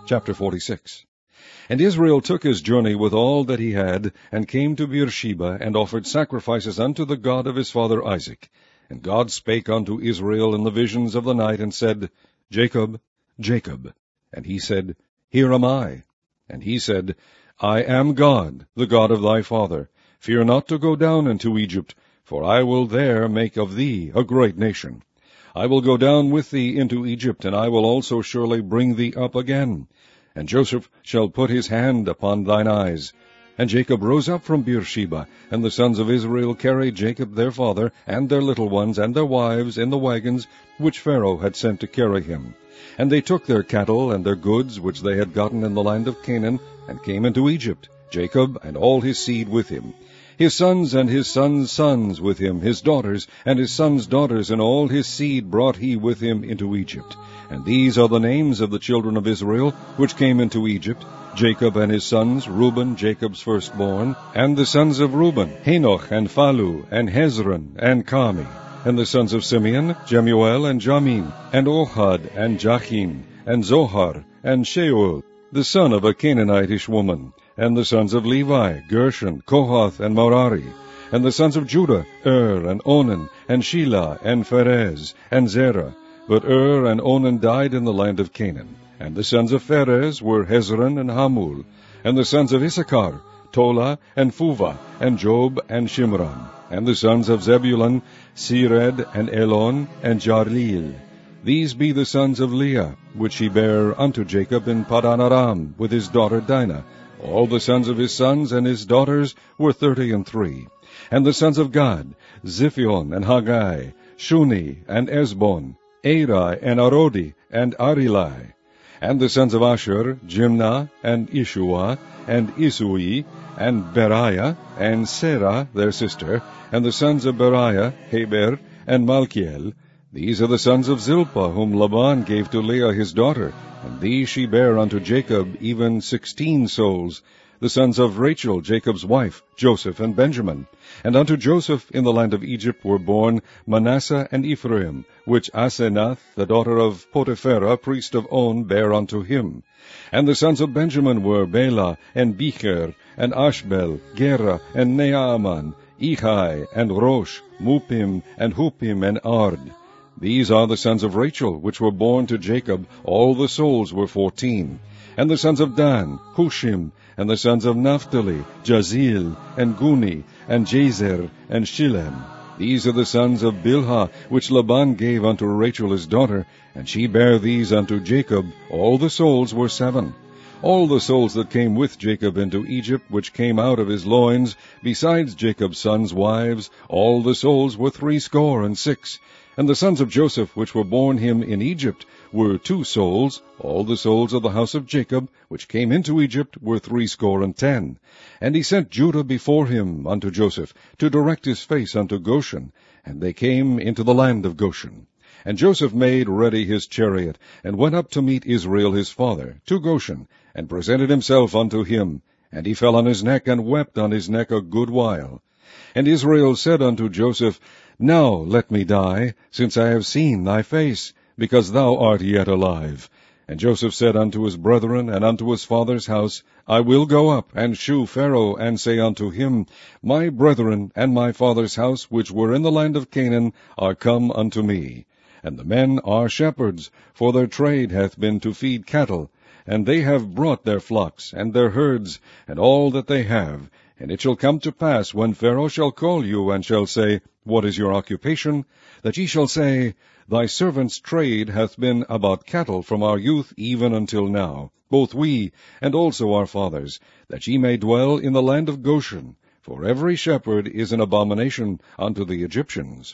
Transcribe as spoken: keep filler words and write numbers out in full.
Chapter forty-six. And Israel took his journey with all that he had, and came to Beersheba, and offered sacrifices unto the God of his father Isaac. And God spake unto Israel in the visions of the night, and said, Jacob, Jacob. And he said, Here am I. And he said, I am God, the God of thy father. Fear not to go down into Egypt, for I will there make of thee a great nation. I will go down with thee into Egypt, and I will also surely bring thee up again. And Joseph shall put his hand upon thine eyes. And Jacob rose up from Beersheba, and the sons of Israel carried Jacob their father, and their little ones, and their wives, in the wagons which Pharaoh had sent to carry him. And they took their cattle and their goods, which they had gotten in the land of Canaan, and came into Egypt, Jacob and all his seed with him. His sons and his sons' sons with him, his daughters, and his sons' daughters, and all his seed brought he with him into Egypt. And these are the names of the children of Israel, which came into Egypt, Jacob and his sons, Reuben, Jacob's firstborn, and the sons of Reuben, Hanoch, and Phalu, and Hezron, and Carmi. And the sons of Simeon, Jemuel, and Jamin, and Ohad, and Jachin, and Zohar, and Sheuel, the son of a Canaanitish woman. And the sons of Levi, Gershon, Kohath, and Merari. And the sons of Judah, Er, and Onan, and Shelah, and Pharez, and Zerah. But Er and Onan died in the land of Canaan. And the sons of Pharez were Hezron and Hamul. And the sons of Issachar, Tola, and Phuvah, and Job, and Shimron. And the sons of Zebulun, Sered, and Elon, and Jarleel. These be the sons of Leah, which he bare unto Jacob in Padan Aram, with his daughter Dinah. All the sons of his sons and his daughters were thirty and three. And the sons of Gad, Ziphion, and Haggai, Shuni, and Esbon, Eri, and Arodi, and Arilai. And the sons of Asher, Jimnah, and Ishua, and Isui, and Beriah, and Serah their sister. And the sons of Beriah, Heber, and Malchiel. These are the sons of Zilpah, whom Laban gave to Leah his daughter, and these she bare unto Jacob, even sixteen souls. The sons of Rachel, Jacob's wife, Joseph and Benjamin. And unto Joseph in the land of Egypt were born Manasseh and Ephraim, which Asenath, the daughter of Potipherah, priest of On, bare unto him. And the sons of Benjamin were Bela, and Becher, and Ashbel, Gera, and Naaman, Ehai, and Rosh, Mupim, and Hupim, and Ard. These are the sons of Rachel, which were born to Jacob. All the souls were fourteen. And the sons of Dan, Hushim. And the sons of Naphtali, Jazeel, and Guni, and Jazer, and Shilem. These are the sons of Bilhah, which Laban gave unto Rachel his daughter, and she bare these unto Jacob. All the souls were seven. All the souls that came with Jacob into Egypt, which came out of his loins, besides Jacob's sons' wives, all the souls were threescore and six. And the sons of Joseph, which were born him in Egypt, were two souls. All the souls of the house of Jacob, which came into Egypt, were threescore and ten. And he sent Judah before him unto Joseph, to direct his face unto Goshen. And they came into the land of Goshen. And Joseph made ready his chariot, and went up to meet Israel his father, to Goshen, and presented himself unto him. And he fell on his neck, and wept on his neck a good while. And Israel said unto Joseph, Now let me die, since I have seen thy face, because thou art yet alive. And Joseph said unto his brethren and unto his father's house, I will go up and shew Pharaoh, and say unto him, My brethren and my father's house, which were in the land of Canaan, are come unto me. And the men are shepherds, for their trade hath been to feed cattle. And they have brought their flocks, and their herds, and all that they have. And it shall come to pass, when Pharaoh shall call you, and shall say, What is your occupation? That ye shall say, Thy servant's trade hath been about cattle from our youth even until now, both we, and also our fathers, that ye may dwell in the land of Goshen. For every shepherd is an abomination unto the Egyptians.